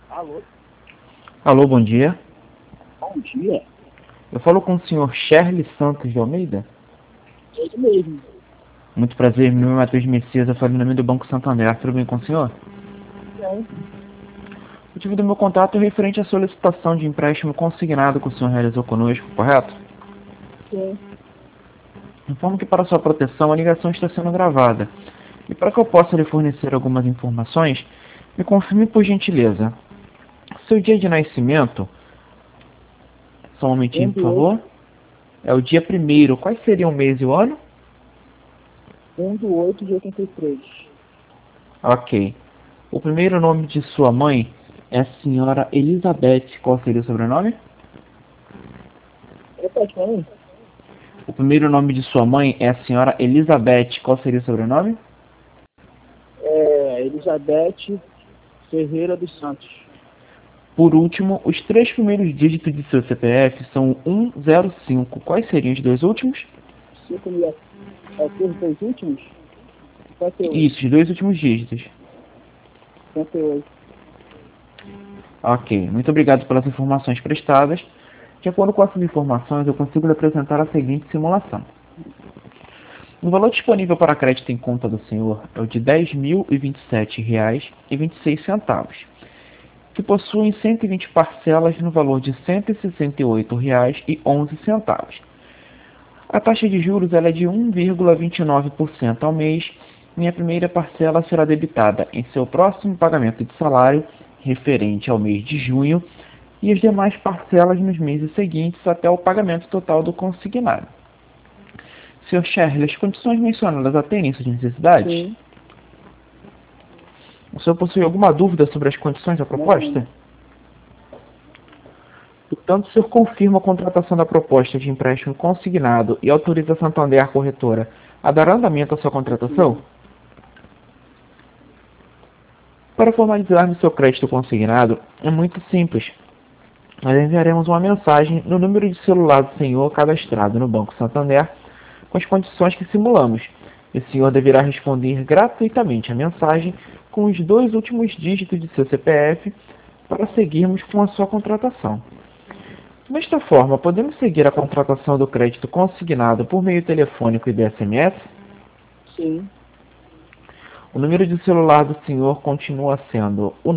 Alô, Alô, bom dia. bom dia. Eu falo com o senhor Sherly Santos de Almeida. Ele mesmo. Muito prazer, meu nome é Matheus Messias, eu falo em nome do Banco Santander. Tudo bem com o senhor? Sim, O motivo do meu contato é referente à solicitação de empréstimo consignado que o senhor realizou conosco, correto? sim. Informo que para sua proteção a ligação está sendo gravada. E para que eu possa lhe fornecer algumas informações, me confirme por gentileza. Seu dia de nascimento, só um momentinho Um por do oito, favor, é o dia 1º. Quais seriam o mês e o ano? 1/8 de 83. Ok. O primeiro nome de sua mãe é a senhora Elizabeth. Qual seria o sobrenome? Repete pra mim. O primeiro nome de sua mãe é a senhora Elizabeth. Qual seria o sobrenome? Elizabeth Ferreira dos Santos. Por último, os 3 primeiros dígitos de seu CPF são 105. Quais seriam os dois últimos? 5.000 os dois últimos? 58. Isso, os dois últimos dígitos. 58. Ok, muito obrigado pelas informações prestadas. De acordo com essas informações, eu consigo lhe apresentar a seguinte simulação. O valor disponível para crédito em conta do senhor é o de R$ 10.027,26, que possuem 120 parcelas no valor de R$ 168,11. A taxa de juros ela é de 1,29% ao mês e a primeira parcela será debitada em seu próximo pagamento de salário, referente ao mês de junho, e as demais parcelas nos meses seguintes até o pagamento total do consignado. Sr. Sherley, as condições mencionadas atendem suas necessidades? Sim, O senhor possui alguma dúvida sobre as condições da proposta? nenhuma. Portanto, o senhor confirma a contratação da proposta de empréstimo consignado e autoriza a Santander Corretora a dar andamento à sua contratação? Confirmo. Para formalizarmos seu crédito consignado, é muito simples. Nós enviaremos uma mensagem no número de celular do senhor cadastrado no Banco Santander com as condições que simulamos. E o senhor deverá responder gratuitamente a mensagem com os dois últimos dígitos de seu CPF para seguirmos com a sua contratação. Desta forma, podemos seguir a contratação do crédito consignado por meio telefônico e de SMS? Sim, O número de celular do senhor continua sendo o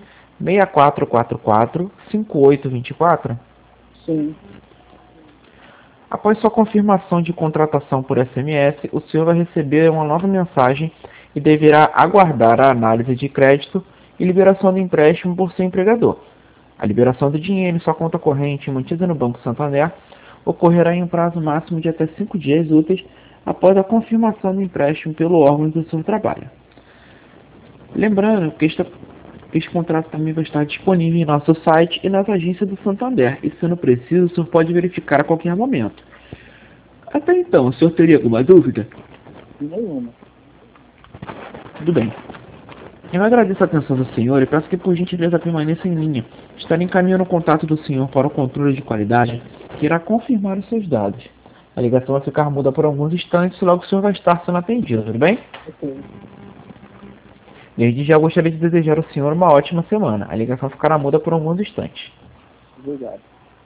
964445824? sim. Após sua confirmação de contratação por SMS, o senhor vai receber uma nova mensagem e deverá aguardar a análise de crédito e liberação do empréstimo por seu empregador. A liberação do dinheiro em sua conta corrente mantida no Banco Santander ocorrerá em um prazo máximo de até 5 dias úteis após a confirmação do empréstimo pelo órgão do seu trabalho. Lembrando que este contrato também vai estar disponível em nosso site e nas agências do Santander, e sendo preciso, o senhor pode verificar a qualquer momento. Até então, o senhor teria alguma dúvida? Nenhuma. Tudo bem. Eu agradeço a atenção do senhor e peço que por gentileza permaneça em linha. Estarei encaminhando o contato do senhor para o controle de qualidade, que irá confirmar os seus dados. A ligação vai ficar muda por alguns instantes e logo o senhor vai estar sendo atendido, tudo bem? Ok. Desde já gostaria de desejar ao senhor uma ótima semana. A ligação ficará muda por alguns instantes. Obrigado.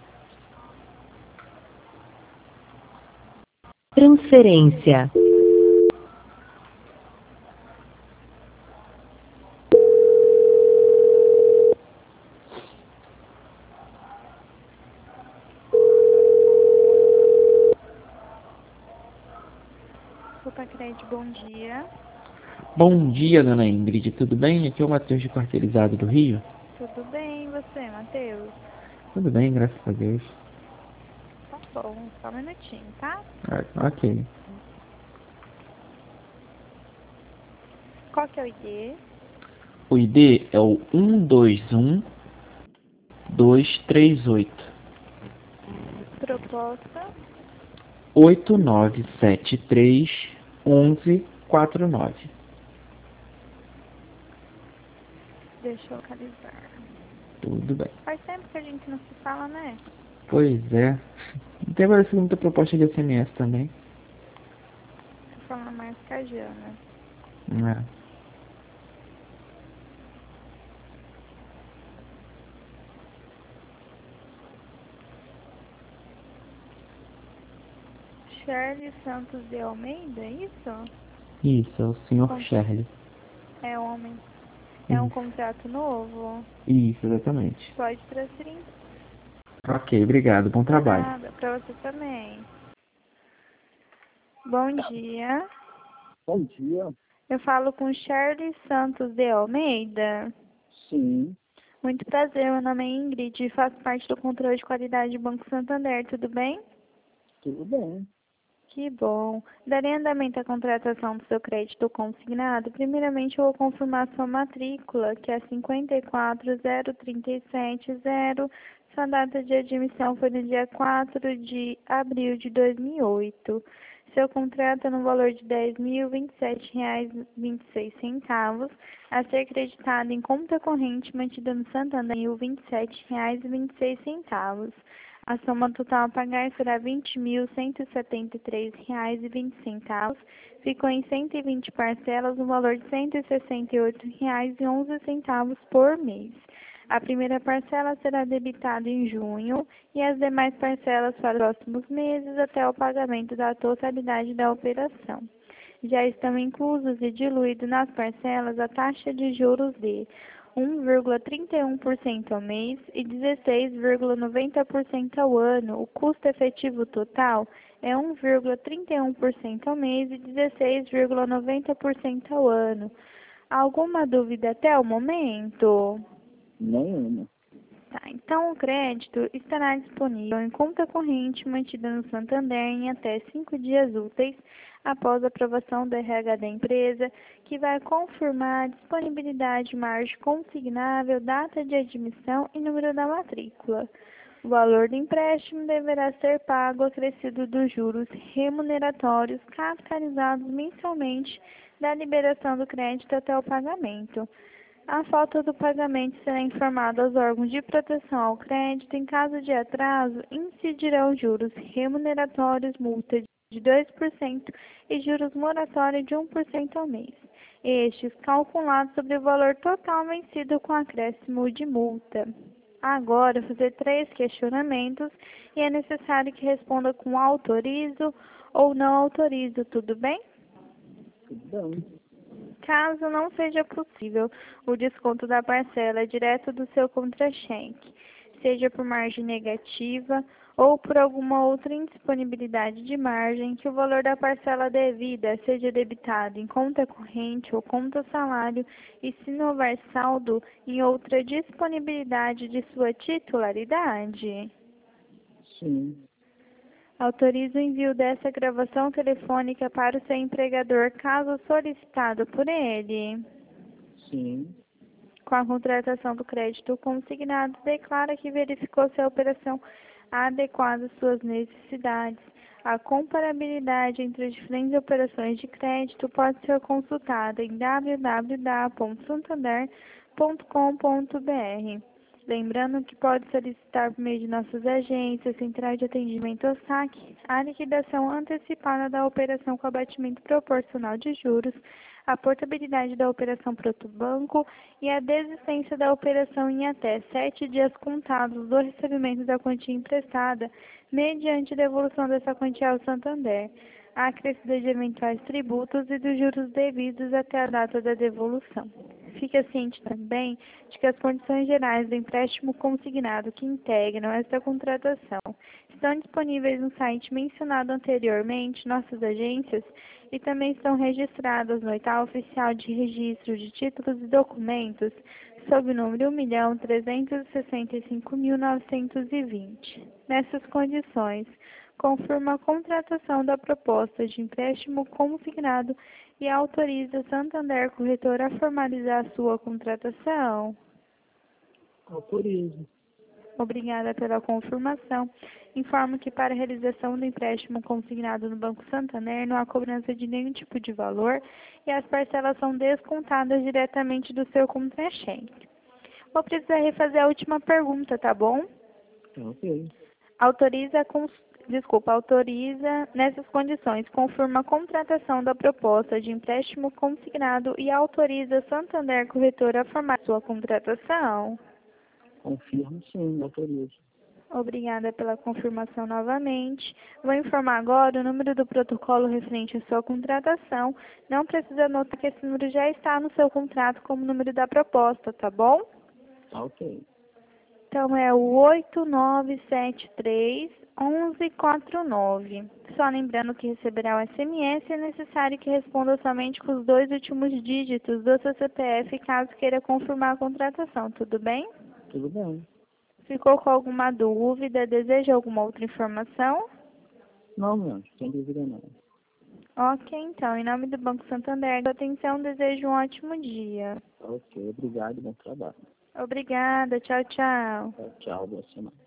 Transferência. Supacred, bom dia. Bom dia, dona Ingrid, tudo bem? Aqui é o Matheus de Quarteirizado do Rio. Tudo bem, e você, Matheus? Tudo bem, graças a Deus. Tá bom, só um minutinho, tá? Ok. Qual que é o ID? O ID é o 121238. Proposta? 89731149. Deixa eu localizar. Tudo bem. Faz tempo que a gente não se fala, né? Pois é. Não tem aparecido muita proposta de SMS também. Tô falando mais que a Jana. É. Shirley Santos de Almeida, é isso? Isso, é o senhor Com- Shirley. É homem. É um Isso. contrato novo? Isso, exatamente. Pode transferir. Ok, obrigado. Bom trabalho. Nada, pra você também. Bom dia. Bom dia. Eu falo com Shirley Santos de Almeida. Sim, Muito prazer, meu nome é Ingrid e faço parte do controle de qualidade do Banco Santander, tudo bem? tudo bem. Que bom. Darei andamento à contratação do seu crédito consignado. Primeiramente, eu vou confirmar sua matrícula, que é 5403770. Sua data de admissão foi no dia 4 de abril de 2008. Seu contrato é no valor de R$ 10.027,26, a ser creditado em conta corrente mantida no Santander em R$ 27,26. A soma total a pagar será R$ 20.173,20. Ficou em 120 parcelas, no valor de R$ 168,11 por mês. A primeira parcela será debitada em junho e as demais parcelas para os próximos meses até o pagamento da totalidade da operação. Já estão inclusos e diluídos nas parcelas a taxa de juros de 1,31% ao mês e 16,90% ao ano. O custo efetivo total é 1,31% ao mês e 16,90% ao ano. Alguma dúvida até o momento? Nenhuma. Tá, então o crédito estará disponível em conta corrente mantida no Santander em até 5 dias úteis após a aprovação do RH da empresa, que vai confirmar a disponibilidade, margem consignável, data de admissão e número da matrícula. O valor do empréstimo deverá ser pago acrescido dos juros remuneratórios capitalizados mensalmente da liberação do crédito até o pagamento. A falta do pagamento será informada aos órgãos de proteção ao crédito. Em caso de atraso, incidirão juros remuneratórios, multa de 2% e juros moratórios de 1% ao mês. Estes calculados sobre o valor total vencido com acréscimo de multa. Agora, fazer 3 questionamentos e é necessário que responda com autorizo ou não autorizo, tudo bem? Tudo bem. Caso não seja possível, o desconto da parcela é direto do seu contra-cheque, seja por margem negativa ou por alguma outra indisponibilidade de margem, que o valor da parcela devida seja debitado em conta corrente ou conta salário e, se não houver saldo, em outra disponibilidade de sua titularidade. Sim, Autoriza o envio dessa gravação telefônica para o seu empregador, caso solicitado por ele. sim, Com a contratação do crédito consignado, declara que verificou se a operação adequada às suas necessidades. A comparabilidade entre as diferentes operações de crédito pode ser consultada em www.santander.com.br. Lembrando que pode solicitar por meio de nossas agências, central de atendimento ou saque, a liquidação antecipada da operação com abatimento proporcional de juros, a portabilidade da operação para outro banco e a desistência da operação em até 7 dias contados do recebimento da quantia emprestada, mediante devolução dessa quantia ao Santander, a acrescida de eventuais tributos e dos juros devidos até a data da devolução. Fica ciente também de que as condições gerais do empréstimo consignado que integram esta contratação estão disponíveis no site mencionado anteriormente, nossas agências, e também estão registradas no Edital Oficial de Registro de Títulos e Documentos, sob o número 1.365.920. Nessas condições, confirma a contratação da proposta de empréstimo consignado e autoriza Santander Corretora a formalizar a sua contratação. autorizo. Obrigada pela confirmação. Informo que para a realização do empréstimo consignado no Banco Santander não há cobrança de nenhum tipo de valor e as parcelas são descontadas diretamente do seu contra-cheque. Vou precisar refazer a última pergunta, tá bom? Ok. Autoriza nessas condições, confirma a contratação da proposta de empréstimo consignado e autoriza Santander Corretora a formar sua contratação. Confirmo, sim, autorizo. Obrigada pela confirmação novamente. Vou informar agora o número do protocolo referente à sua contratação. Não precisa anotar que esse número já está no seu contrato como número da proposta, tá bom? Tá ok. Então é o 8973-1149. Só lembrando que receberá o SMS, é necessário que responda somente com os 2 últimos dígitos do seu CPF, caso queira confirmar a contratação, tudo bem? Tudo bem. Ficou com alguma dúvida? Deseja alguma outra informação? Não, meu anjo, sem dúvida não. Ok, então, em nome do Banco Santander, atenção, desejo um ótimo dia. Tá ok, obrigado, bom trabalho. Obrigada, tchau, tchau. Tchau, tchau, boa semana.